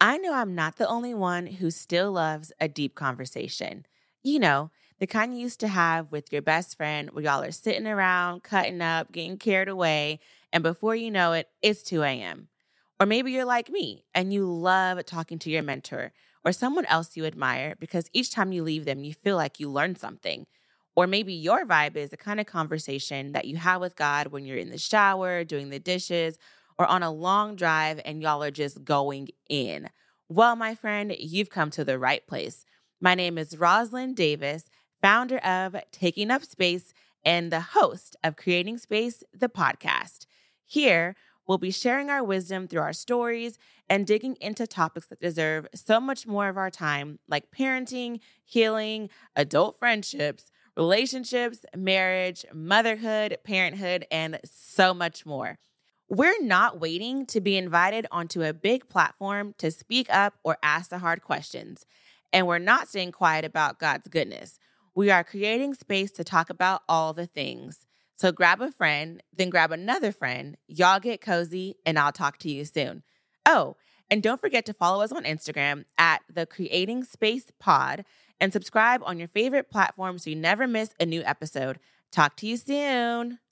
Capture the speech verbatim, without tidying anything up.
I know I'm not the only one who still loves a deep conversation. You know, the kind you used to have with your best friend where y'all are sitting around, cutting up, getting carried away, and before you know it, it's two a.m. Or maybe you're like me and you love talking to your mentor or someone else you admire because each time you leave them, you feel like you learned something. Or maybe your vibe is the kind of conversation that you have with God when you're in the shower, doing the dishes, or on a long drive and y'all are just going in. Well, my friend, you've come to the right place. My name is Rosalind Davis, founder of Taking Up Space and the host of Creating Space, the podcast. Here, we'll be sharing our wisdom through our stories and digging into topics that deserve so much more of our time, like parenting, healing, adult friendships, relationships, marriage, motherhood, parenthood, and so much more. We're not waiting to be invited onto a big platform to speak up or ask the hard questions. And we're not staying quiet about God's goodness. We are creating space to talk about all the things. So grab a friend, then grab another friend. Y'all get cozy, and I'll talk to you soon. Oh, and don't forget to follow us on Instagram at the Creating Space Pod and subscribe on your favorite platform so you never miss a new episode. Talk to you soon.